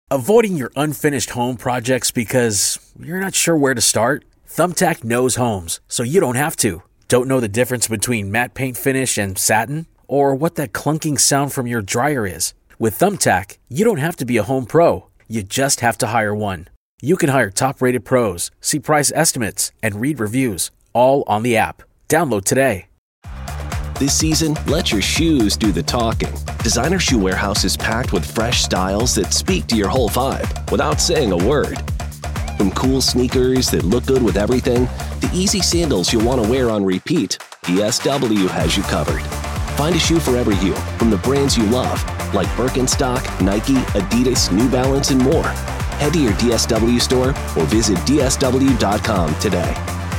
Avoiding your unfinished home projects because you're not sure where to start? Thumbtack knows homes, so you don't have to. Don't know the difference between matte paint finish and satin? Or what that clunking sound from your dryer is? With Thumbtack, you don't have to be a home pro. You just have to hire one. You can hire top-rated pros, see price estimates, and read reviews, all on the app. Download today. This season, let your shoes do the talking. Designer Shoe Warehouse is packed with fresh styles that speak to your whole vibe without saying a word. From cool sneakers that look good with everything, to easy sandals you'll want to wear on repeat, DSW has you covered. Find a shoe for every you from the brands you love, like Birkenstock, Nike, Adidas, New Balance, and more. Head to your DSW store or visit dsw.com today.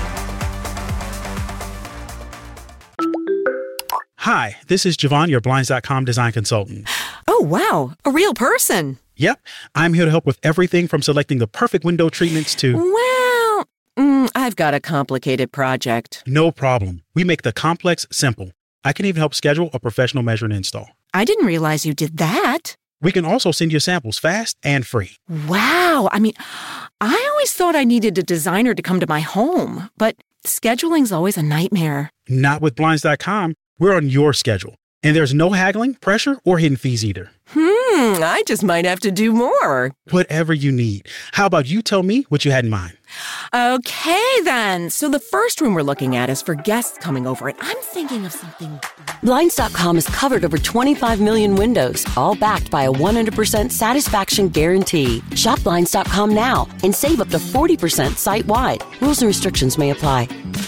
Hi, this is Javon, your Blinds.com design consultant. Oh, wow. A real person. Yep. I'm here to help with everything from selecting the perfect window treatments to... Well, I've got a complicated project. No problem. We make the complex simple. I can even help schedule a professional measure and install. I didn't realize you did that. We can also send you samples fast and free. Wow. I always thought I needed a designer to come to my home, but scheduling's always a nightmare. Not with Blinds.com. We're on your schedule. And there's no haggling, pressure, or hidden fees either. I just might have to do more. Whatever you need. How about you tell me what you had in mind? Okay, then. So the first room we're looking at is for guests coming over, and I'm thinking of something... Blinds.com has covered over 25 million windows, all backed by a 100% satisfaction guarantee. Shop Blinds.com now and save up to 40% site-wide. Rules and restrictions may apply.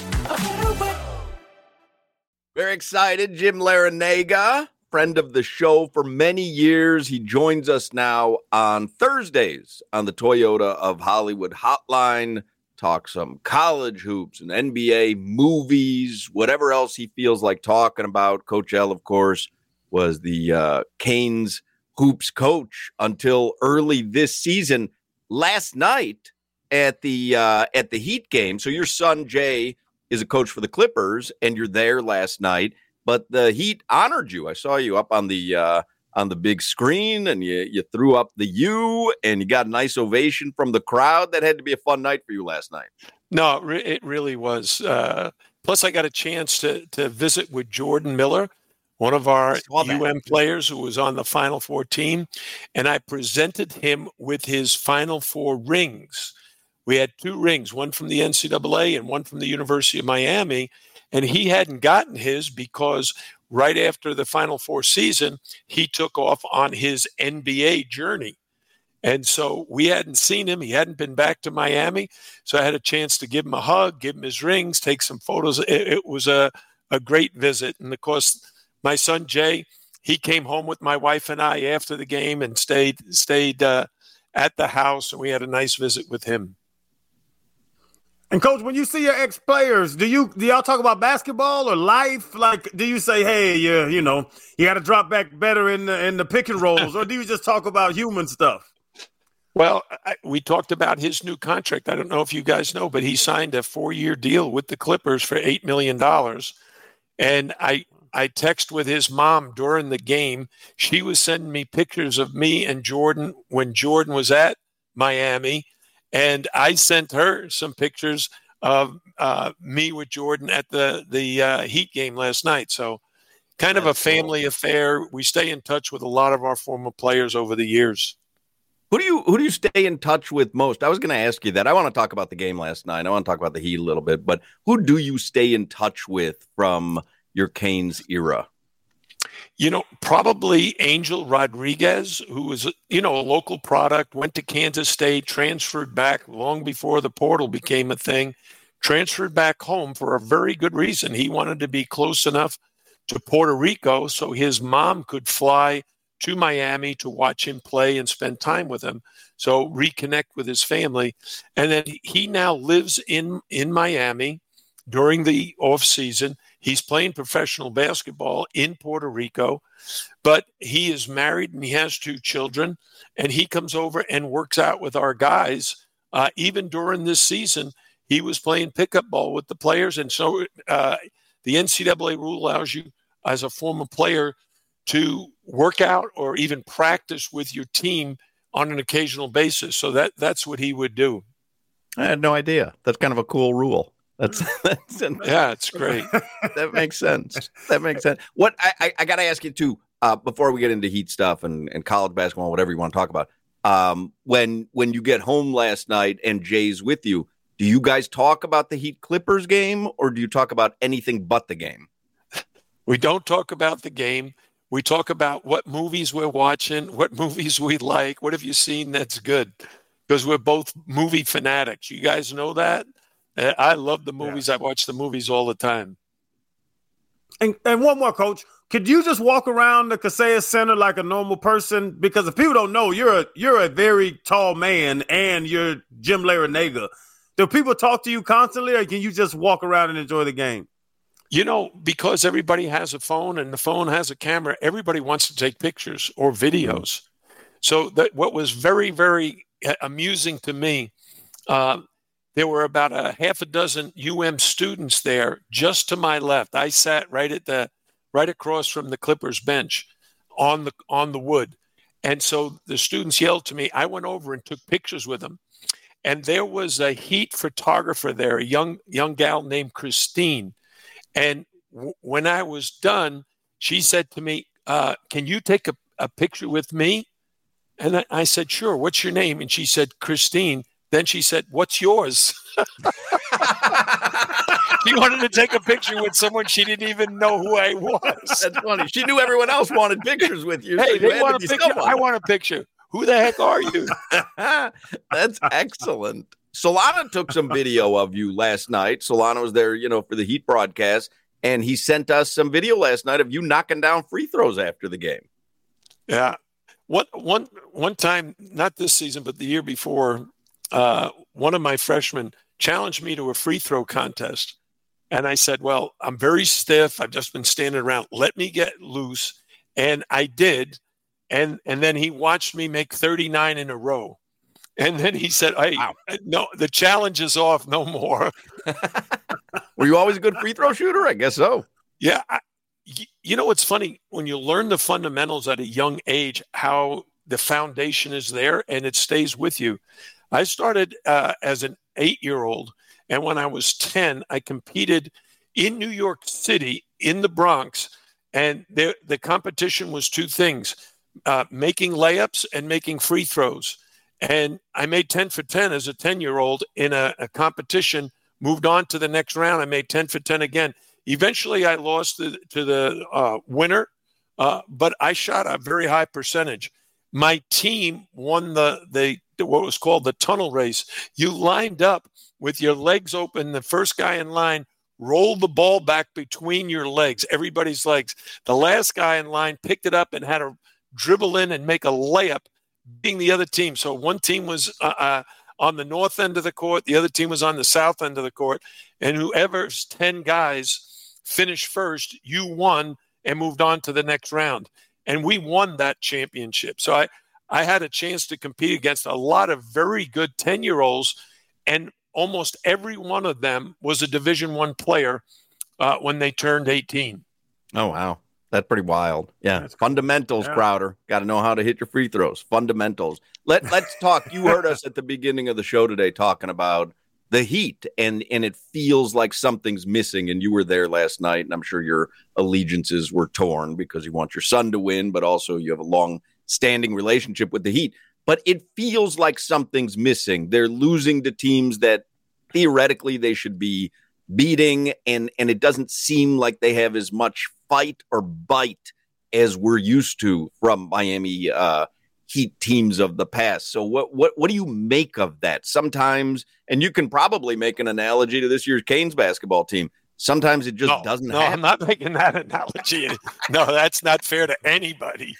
Very excited. Jim Larinaga, friend of the show for many years. He joins us now on Thursdays on the Toyota of Hollywood hotline. Talk some college hoops and NBA movies, whatever else he feels like talking about. Coach L, of course, was the Canes hoops coach until early this season. Last night at the Heat game, so your son Jay is a coach for the Clippers, and you're there last night. But the Heat honored you. I saw you up on the big screen, and you threw up the U, and you got a nice ovation from the crowd. That had to be a fun night for you last night. No, it really was. Plus, I got a chance to visit with Jordan Miller, one of our players who was on the Final Four team, and I presented him with his Final Four rings. We had 2 rings, one from the NCAA and one from the University of Miami, and he hadn't gotten his because right after the Final Four season, he took off on his NBA journey. And so we hadn't seen him. He hadn't been back to Miami. So I had a chance to give him a hug, give him his rings, take some photos. It was a great visit. And, of course, my son Jay, he came home with my wife and I after the game and stayed at the house, and we had a nice visit with him. And Coach, when you see your ex-players, do y'all talk about basketball or life? Like, do you say, hey, you got to drop back better in the pick and rolls, or do you just talk about human stuff? Well, we talked about his new contract. I don't know if you guys know, but he signed a 4-year deal with the Clippers for $8 million. And I text with his mom during the game. She was sending me pictures of me and Jordan when Jordan was at Miami. And I sent her some pictures of me with Jordan at the Heat game last night. So kind of a family affair. We stay in touch with a lot of our former players over the years. Who do you stay in touch with most? I was going to ask you that. I want to talk about the game last night. I want to talk about the Heat a little bit. But who do you stay in touch with from your Canes era? Probably Angel Rodriguez, who was, a local product, went to Kansas State, transferred back long before the portal became a thing, transferred back home for a very good reason. He wanted to be close enough to Puerto Rico so his mom could fly to Miami to watch him play and spend time with him. So reconnect with his family. And then he now lives in Miami during the off season. He's playing professional basketball in Puerto Rico, but he is married and he has 2 children, and he comes over and works out with our guys. Even during this season, he was playing pickup ball with the players. And so the NCAA rule allows you as a former player to work out or even practice with your team on an occasional basis. So that's what he would do. I had no idea. That's kind of a cool rule. Yeah, it's great. That makes sense. What I got to ask you too, before we get into Heat stuff and college basketball, whatever you want to talk about. When you get home last night and Jay's with you, do you guys talk about the Heat Clippers game, or do you talk about anything but the game? We don't talk about the game. We talk about what movies we're watching, what movies we like. What have you seen that's good? Because we're both movie fanatics. You guys know that? I love the movies. Yeah. I watch the movies all the time. And one more, Coach. Could you just walk around the Kaseya Center like a normal person? Because if people don't know, you're a very tall man and you're Jim Larrañaga. Do people talk to you constantly, or can you just walk around and enjoy the game? You know, because everybody has a phone and the phone has a camera, everybody wants to take pictures or videos. So what was very, very amusing to me, there were about a half a dozen UM students there just to my left. I sat right across from the Clippers bench on the wood. And so the students yelled to me. I went over and took pictures with them. And there was a Heat photographer there, a young gal named Christine. And when I was done, she said to me, can you take a picture with me? And I said, sure. What's your name? And she said, Christine. Then she said, what's yours? She wanted to take a picture with someone she didn't even know who I was. That's funny. She knew everyone else wanted pictures with you. Hey, so they want a picture. Someone. I want a picture. Who the heck are you? That's excellent. Solana took some video of you last night. Solana was there, for the Heat broadcast, and he sent us some video last night of you knocking down free throws after the game. Yeah. One time, not this season, but the year before, one of my freshmen challenged me to a free throw contest. And I said, well, I'm very stiff. I've just been standing around. Let me get loose. And I did. And then he watched me make 39 in a row. And then he said, hey, wow. No, the challenge is off. No more. Were you always a good free throw shooter? I guess so. Yeah. It's funny when you learn the fundamentals at a young age, how the foundation is there and it stays with you. I started as an 8-year-old. And when I was 10, I competed in New York City, in the Bronx. And the competition was two things, making layups and making free throws. And I made 10 for 10 as a 10-year-old in a competition, moved on to the next round. I made 10 for 10 again. Eventually, I lost to the winner, but I shot a very high percentage. My team won the what was called the tunnel race. You lined up with your legs open. The first guy in line rolled the ball back between your legs, everybody's legs. The last guy in line picked it up and had to dribble in and make a layup, beating the other team. So one team was on the north end of the court. The other team was on the south end of the court. And whoever's 10 guys finished first, you won and moved on to the next round. And we won that championship. So I had a chance to compete against a lot of very good 10-year-olds, and almost every one of them was a Division I player when they turned 18. Oh, wow. That's pretty wild. Yeah. That's fundamentals, cool. Crowder. Got to know how to hit your free throws. Fundamentals. Let's talk. You heard us at the beginning of the show today talking about the Heat, and it feels like something's missing. And you were there last night, and I'm sure your allegiances were torn because you want your son to win, but also you have a long-standing relationship with the Heat. But it feels like something's missing. They're losing to teams that theoretically they should be beating, and it doesn't seem like they have as much fight or bite as we're used to from Miami Heat teams of the past. So what do you make of that? Sometimes, and you can probably make an analogy to this year's Canes basketball team, sometimes it just doesn't happen. No, I'm not making that analogy. No, that's not fair to anybody.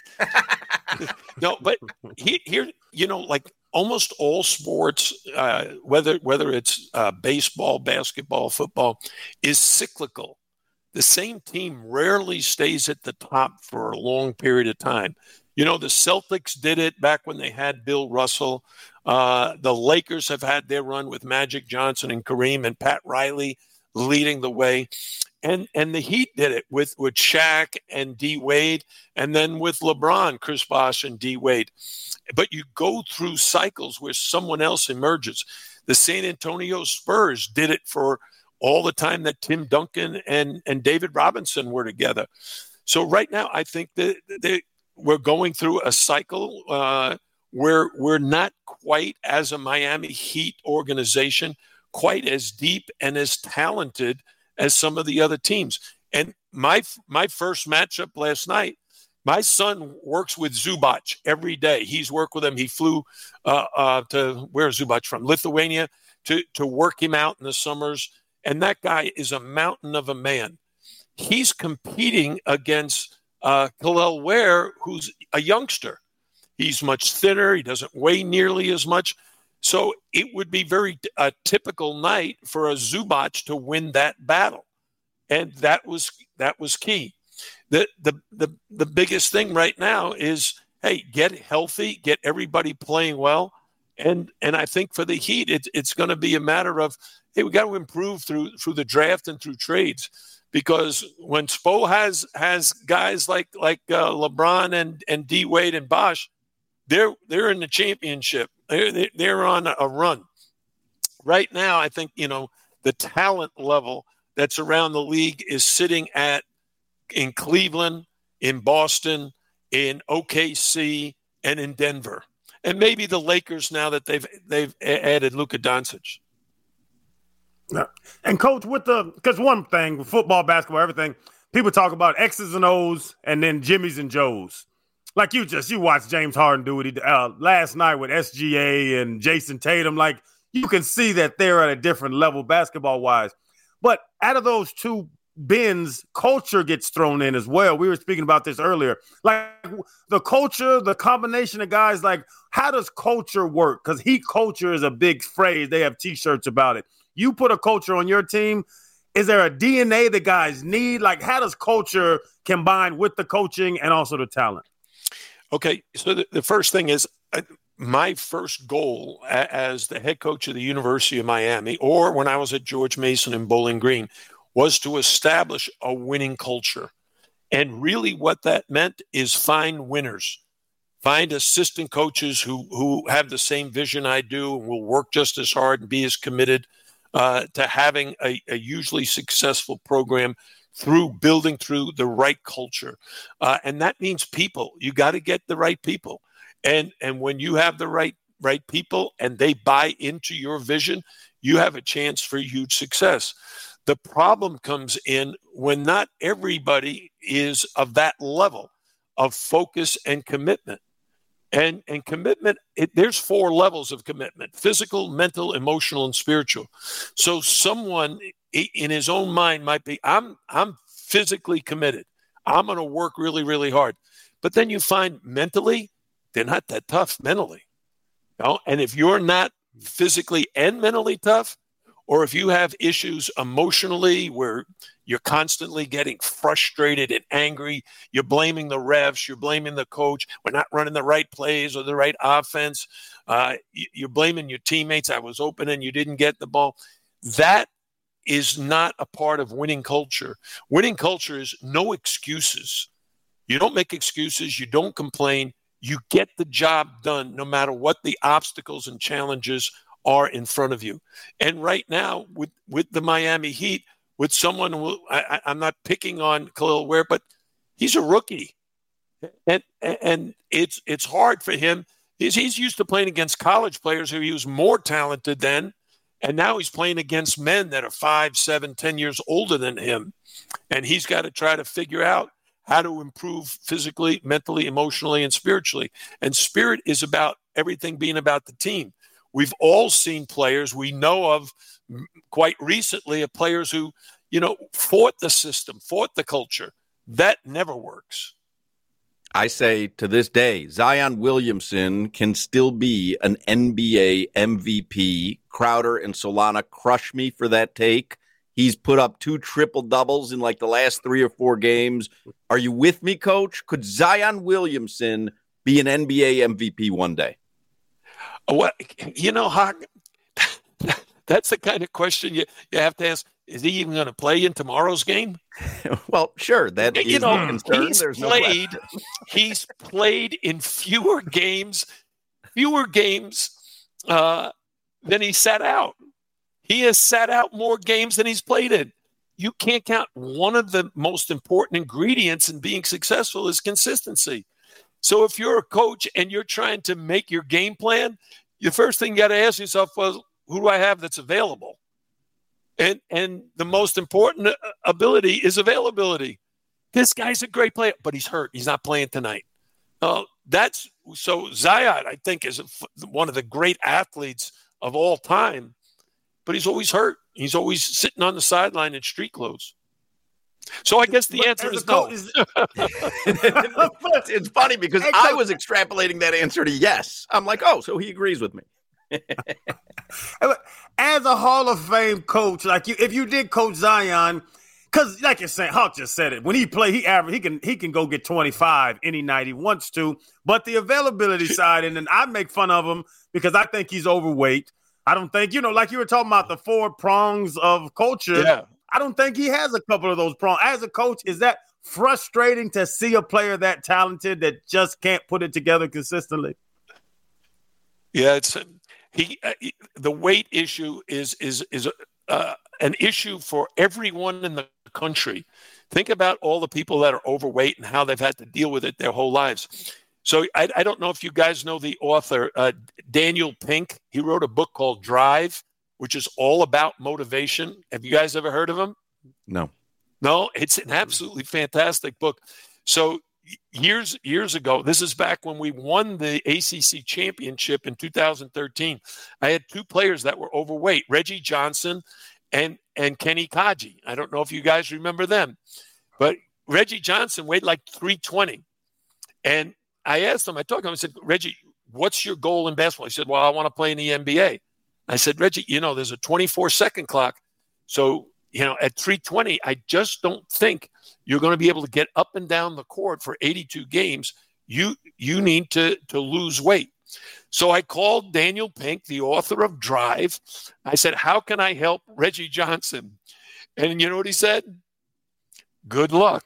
No, but here, like almost all sports, whether it's baseball, basketball, football, is cyclical. The same team rarely stays at the top for a long period of time. The Celtics did it back when they had Bill Russell. The Lakers have had their run with Magic Johnson and Kareem and Pat Riley leading the way. And the Heat did it with Shaq and D Wade, and then with LeBron, Chris Bosh, and D Wade. But you go through cycles where someone else emerges. The San Antonio Spurs did it for all the time that Tim Duncan and David Robinson were together. So right now, I think that we're going through a cycle where we're not quite, as a Miami Heat organization, quite as deep and as talented as some of the other teams. And my first matchup last night, my son works with Zubac every day. He's worked with him. He flew to, where's Zubac from? Lithuania, to work him out in the summers. And that guy is a mountain of a man. He's competing against Kel'el Ware, who's a youngster. He's much thinner. He doesn't weigh nearly as much. So it would be a typical night for a Zubac to win that battle. And that was key. The biggest thing right now is, hey, get healthy, get everybody playing well. And I think for the Heat, it's going to be a matter of, hey, we got to improve through the draft and through trades. Because when Spo has guys like LeBron and D Wade and Bosh, they're in the championship. They're on a run. Right now, I think, the talent level that's around the league is sitting in Cleveland, in Boston, in OKC, and in Denver. And maybe the Lakers now that they've added Luka Doncic. Yeah. And Coach, because one thing, football, basketball, everything, people talk about X's and O's and then Jimmys and Joes. Like you watched James Harden do what he did last night with SGA and Jason Tatum. Like, you can see that they're at a different level basketball-wise. But out of those two bins, culture gets thrown in as well. We were speaking about this earlier. Like, the culture, the combination of guys, like, how does culture work? Because Heat culture is a big phrase. They have T-shirts about it. You put a culture on your team, is there a DNA that guys need? Like, how does culture combine with the coaching and also the talent? Okay, so the first thing is my first goal as the head coach of the University of Miami, or when I was at George Mason and Bowling Green, was to establish a winning culture. And really what that meant is find winners. Find assistant coaches who have the same vision I do and will work just as hard and be as committed to having a hugely successful program through building through the right culture. And that means people. You got to get the right people. And when you have the right people and they buy into your vision, you have a chance for huge success. The problem comes in when not everybody is of that level of focus and commitment. And commitment, there's 4 levels of commitment: physical, mental, emotional, and spiritual. So someone in his own mind might be, I'm physically committed. I'm going to work really, really hard. But then you find mentally, they're not that tough mentally. And if you're not physically and mentally tough, or if you have issues emotionally where you're constantly getting frustrated and angry, you're blaming the refs, you're blaming the coach, we're not running the right plays or the right offense, you're blaming your teammates, I was open and you didn't get the ball. That is not a part of winning culture. Winning culture is no excuses. You don't make excuses, you don't complain, you get the job done no matter what the obstacles and challenges are in front of you. And right now, with the Miami Heat, with someone who I'm not picking on Kel'el Ware, but he's a rookie, and it's hard for him. He's used to playing against college players who he was more talented than, and now he's playing against men that are 5, 7, 10 years older than him, and he's got to try to figure out how to improve physically, mentally, emotionally, and spiritually. And spirit is about everything being about the team. We've all seen players we know of quite recently of players who, fought the system, fought the culture. That never works. I say to this day, Zion Williamson can still be an NBA MVP. Crowder and Solana crush me for that take. He's put up 2 triple-doubles in like the last 3 or 4 games. Are you with me, Coach? Could Zion Williamson be an NBA MVP one day? Well, Hawk, that's the kind of question you have to ask. is he even going to play in tomorrow's game? Well, sure. That is the concern. He's played in fewer games than he sat out. He has sat out more games than he's played in. You can't count. One of the most important ingredients in being successful is consistency. So if you're a coach and you're trying to make your game plan, the first thing you got to ask yourself was, who do I have that's available? And the most important ability is availability. This guy's a great player, but he's hurt. He's not playing tonight. So Zion, I think, is one of the great athletes of all time, but he's always hurt. He's always sitting on the sideline in street clothes. So I guess the answer is no. It's funny because I was extrapolating that answer to yes. I'm like, oh, so he agrees with me. As a Hall of Fame coach, like if you did coach Zion, because like you're saying, Hawk just said it. When he play, he can go get 25 any night he wants to. But the availability side, and then I make fun of him because I think he's overweight. I don't think, like you were talking about the 4 prongs of culture. Yeah. I don't think he has a couple of those prongs. As a coach, is that frustrating to see a player that talented that just can't put it together consistently? Yeah, it's the weight issue is an issue for everyone in the country. Think about all the people that are overweight and how they've had to deal with it their whole lives. So I don't know if you guys know the author, Daniel Pink. He wrote a book called Drive, which is all about motivation. Have you guys ever heard of him? No, it's an absolutely fantastic book. So years ago, this is back when we won the ACC championship in 2013. I had 2 players that were overweight, Reggie Johnson and Kenny Kaji. I don't know if you guys remember them, but Reggie Johnson weighed like 320. And I asked him, I said, Reggie, what's your goal in basketball? He said, well, I want to play in the NBA. I said, Reggie, there's a 24-second clock. So, at 320, I just don't think you're going to be able to get up and down the court for 82 games. You need to lose weight. So I called Daniel Pink, the author of Drive. I said, how can I help Reggie Johnson? And you know what he said? Good luck.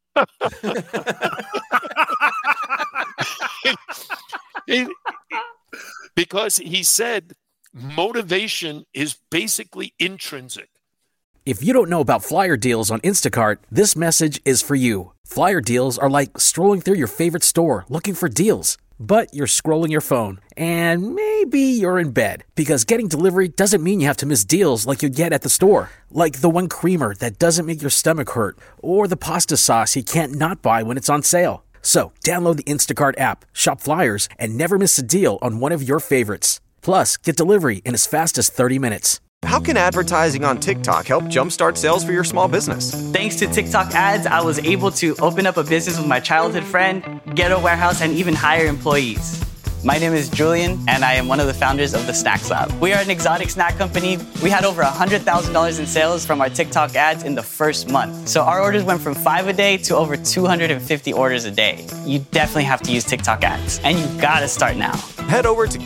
Because he said motivation is basically intrinsic. If you don't know about flyer deals on Instacart, this message is for you. Flyer deals are like strolling through your favorite store looking for deals, but you're scrolling your phone and maybe you're in bed because getting delivery doesn't mean you have to miss deals like you get at the store. Like the one creamer that doesn't make your stomach hurt or the pasta sauce you can't not buy when it's on sale. So download the Instacart app, shop flyers, and never miss a deal on one of your favorites. Plus, get delivery in as fast as 30 minutes. How can advertising on TikTok help jumpstart sales for your small business? Thanks to TikTok ads, I was able to open up a business with my childhood friend, get a warehouse, and even hire employees. My name is Julian, and I am one of the founders of the Snacks Lab. We are an exotic snack company. We had over $100,000 in sales from our TikTok ads in the first month. So our orders went from 5 a day to over 250 orders a day. You definitely have to use TikTok ads, and you gotta start now. Head over to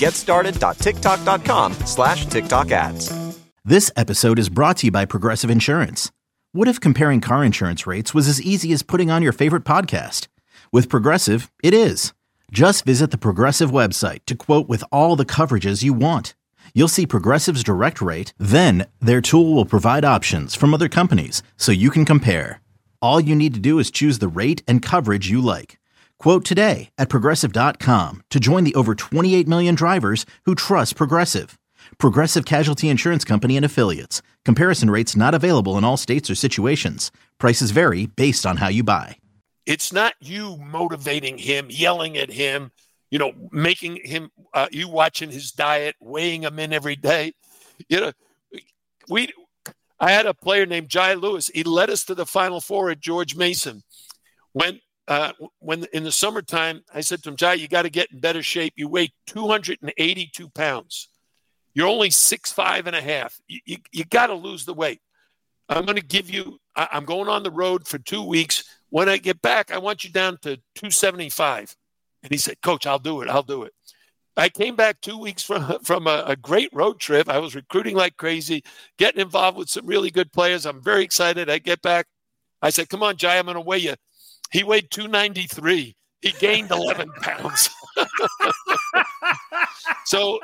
getstarted.tiktok.com/TikTok ads. This episode is brought to you by Progressive Insurance. What if comparing car insurance rates was as easy as putting on your favorite podcast? With Progressive, it is. Just visit the Progressive website to quote with all the coverages you want. You'll see Progressive's direct rate, then their tool will provide options from other companies so you can compare. All you need to do is choose the rate and coverage you like. Quote today at Progressive.com to join the over 28 million drivers who trust Progressive. Progressive Casualty Insurance Company and Affiliates. Comparison rates not available in all states or situations. Prices vary based on how you buy. It's not you motivating him, yelling at him, making him, you watching his diet, weighing him in every day. I had a player named Jai Lewis. He led us to the Final Four at George Mason. When in the summertime, I said to him, Jai, you got to get in better shape. You weigh 282 pounds. You're only 6'5" and a half. You got to lose the weight. I'm going to give you, I'm going on the road for 2 weeks. When I get back, I want you down to 275. And he said, Coach, I'll do it. I came back 2 weeks from a great road trip. I was recruiting like crazy, getting involved with some really good players. I'm very excited. I get back. I said, come on, Jai, I'm going to weigh you. He weighed 293. He gained 11 pounds. So,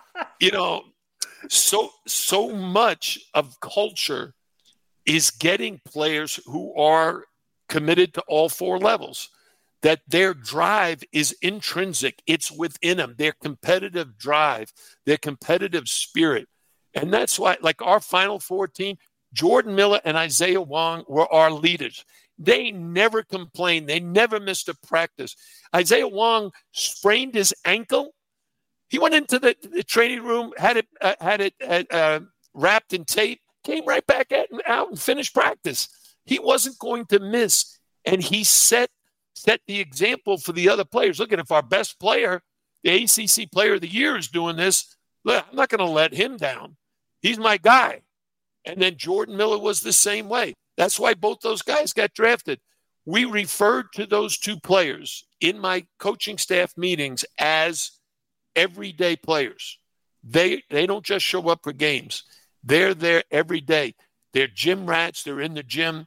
so much of culture is getting players who are committed to all four levels, that their drive is intrinsic. It's within them, their competitive drive, their competitive spirit. And that's why, like our Final Four team, Jordan Miller and Isaiah Wong were our leaders. They never complained. They never missed a practice. Isaiah Wong sprained his ankle. He went into the training room, had it wrapped in tape, came right back out and finished practice. He wasn't going to miss. And he set the example for the other players. Look, if our best player, the ACC Player of the Year, is doing this, look, I'm not going to let him down. He's my guy. And then Jordan Miller was the same way. That's why both those guys got drafted. We referred to those two players in my coaching staff meetings as everyday players. They don't just show up for games. They're there every day. They're gym rats. They're in the gym.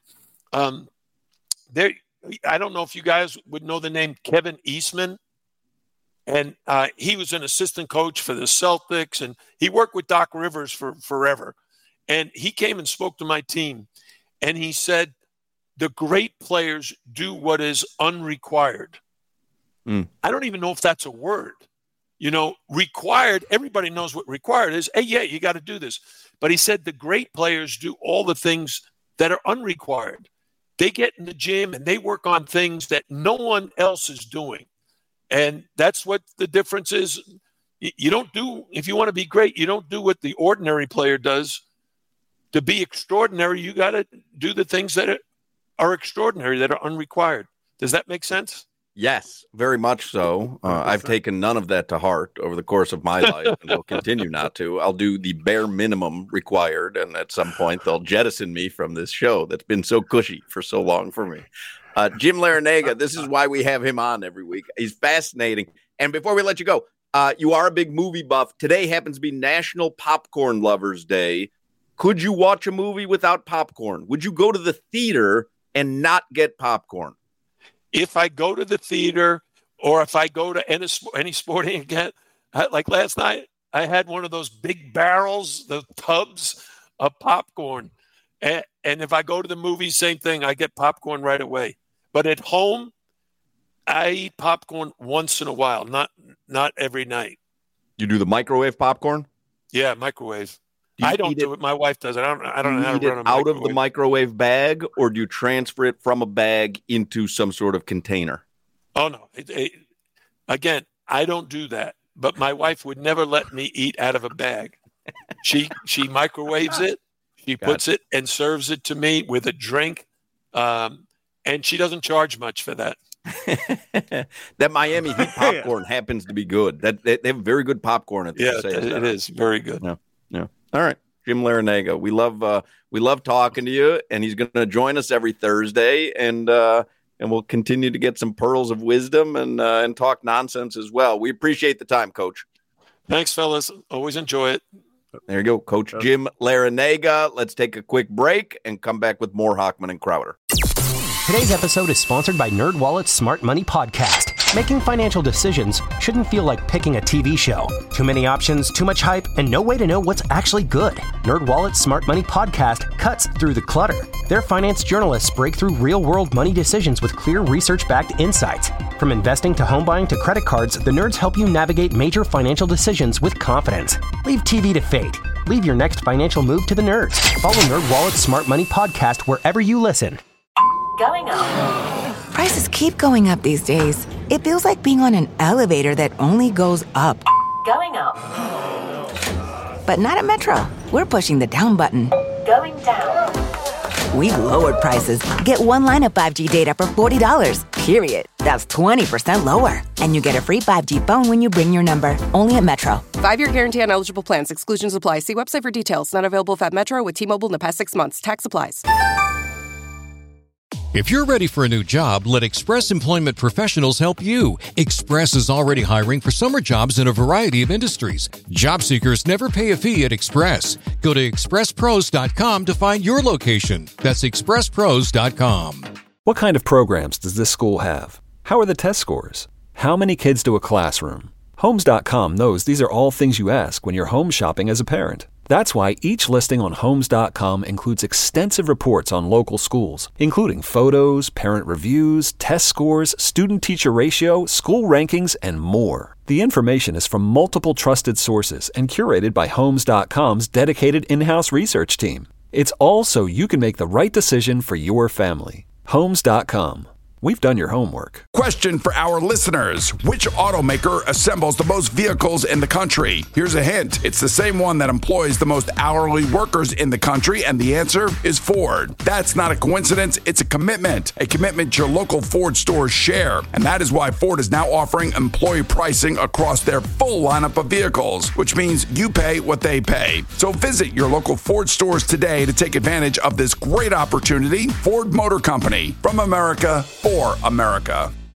I don't know if you guys would know the name Kevin Eastman. And he was an assistant coach for the Celtics, and he worked with Doc Rivers for forever. And he came and spoke to my team, and he said, the great players do what is unrequired. I don't even know if that's a word. Required, everybody knows what required is. Hey, yeah, you got to do this. But he said the great players do all the things that are unrequired. They get in the gym and they work on things that no one else is doing. And that's what the difference is. You don't do, if you want to be great, you don't do what the ordinary player does. To be extraordinary, you got to do the things that are extraordinary, that are unrequired. Does that make sense? Yes, very much so. I've taken none of that to heart over the course of my life and will continue not to. I'll do the bare minimum required, and at some point they'll jettison me from this show that's been so cushy for so long for me. Jim Larrañaga, this is why we have him on every week. He's fascinating. And before we let you go, you are a big movie buff. Today happens to be National Popcorn Lovers Day. Could you watch a movie without popcorn? Would you go to the theater and not get popcorn? If I go to the theater or if I go to any sporting event, like last night, I had one of those big barrels, the tubs of popcorn. And if I go to the movies, same thing, I get popcorn right away. But at home, I eat popcorn once in a while, not every night. You do the microwave popcorn? Yeah, microwave. I don't do it. My wife does it. I don't know how to run a microwave. Out of the microwave bag, or do you transfer it from a bag into some sort of container? Oh, no. Again, I don't do that. But my wife would never let me eat out of a bag. She microwaves it. She puts it and serves it to me with a drink. And she doesn't charge much for that. That Miami Heat popcorn happens to be good. They have very good popcorn at the it is very good. Yeah. All right, Jim Larrañaga. We love talking to you, and he's going to join us every Thursday, and we'll continue to get some pearls of wisdom and talk nonsense as well. We appreciate the time, Coach. Thanks, fellas. Always enjoy it. There you go, Coach Jim Larrañaga. Let's take a quick break and come back with more Hochman and Crowder. Today's episode is sponsored by NerdWallet's Smart Money Podcast. Making financial decisions shouldn't feel like picking a TV show. Too many options, too much hype, and no way to know what's actually good. NerdWallet's Smart Money Podcast cuts through the clutter. Their finance journalists break through real-world money decisions with clear research-backed insights. From investing to home buying to credit cards, the nerds help you navigate major financial decisions with confidence. Leave TV to fate. Leave your next financial move to the nerds. Follow NerdWallet's Smart Money Podcast wherever you listen. Going up. Prices keep going up these days. It feels like being on an elevator that only goes up. Going up. But not at Metro. We're pushing the down button. Going down. We've lowered prices. Get one line of 5G data for $40, period. That's 20% lower. And you get a free 5G phone when you bring your number. Only at Metro. 5-year guarantee on eligible plans. Exclusions apply. See website for details. Not available at Metro with T-Mobile in the past 6 months. Tax applies. If you're ready for a new job, let Express Employment Professionals help you. Express is already hiring for summer jobs in a variety of industries. Job seekers never pay a fee at Express. Go to expresspros.com to find your location. That's expresspros.com. What kind of programs does this school have? How are the test scores? How many kids do a classroom? Homes.com knows these are all things you ask when you're home shopping as a parent. That's why each listing on Homes.com includes extensive reports on local schools, including photos, parent reviews, test scores, student-teacher ratio, school rankings, and more. The information is from multiple trusted sources and curated by Homes.com's dedicated in-house research team. It's all so you can make the right decision for your family. Homes.com. We've done your homework. Question for our listeners. Which automaker assembles the most vehicles in the country? Here's a hint. It's the same one that employs the most hourly workers in the country, and the answer is Ford. That's not a coincidence. It's a commitment your local Ford stores share. And that is why Ford is now offering employee pricing across their full lineup of vehicles, which means you pay what they pay. So visit your local Ford stores today to take advantage of this great opportunity. Ford Motor Company, from America, for America.